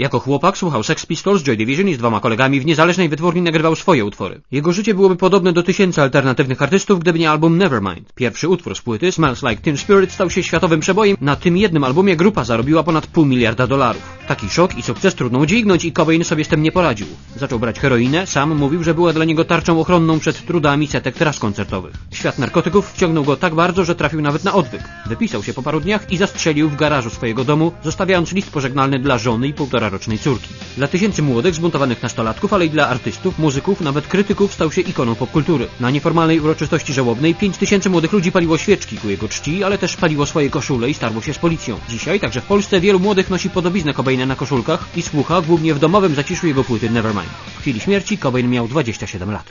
Jako chłopak słuchał Sex Pistols, Joy Division i z 2 kolegami w niezależnej wytwórni nagrywał swoje utwory. Jego życie byłoby podobne do tysięcy alternatywnych artystów, gdyby nie album Nevermind. Pierwszy utwór z płyty, Smells Like Teen Spirit, stał się światowym przebojem. Na tym jednym albumie grupa zarobiła ponad $500 miliarda. Taki szok i sukces trudno udźwignąć i Cobain sobie z tym nie poradził. Zaczął brać heroinę, sam mówił, że była dla niego tarczą ochronną przed trudami setek tras koncertowych. Świat narkotyków wciągnął go tak bardzo, że trafił nawet na odwyk. Wypisał się po paru dniach i zastrzelił w garażu swojego domu, zostawiając list pożegnalny dla żony i 1,5-rocznej córki. Dla tysięcy młodych, zbuntowanych nastolatków, ale i dla artystów, muzyków, nawet krytyków stał się ikoną popkultury. Na nieformalnej uroczystości żałobnej 5000 młodych ludzi paliło świeczki ku jego czci, ale też paliło swoje koszule i starło się z policją. Dzisiaj, także w Polsce, wielu młodych nosi podobiznę Cobaina na koszulkach i słucha głównie w domowym zaciszu jego płyty Nevermind. W chwili śmierci Cobain miał 27 lat.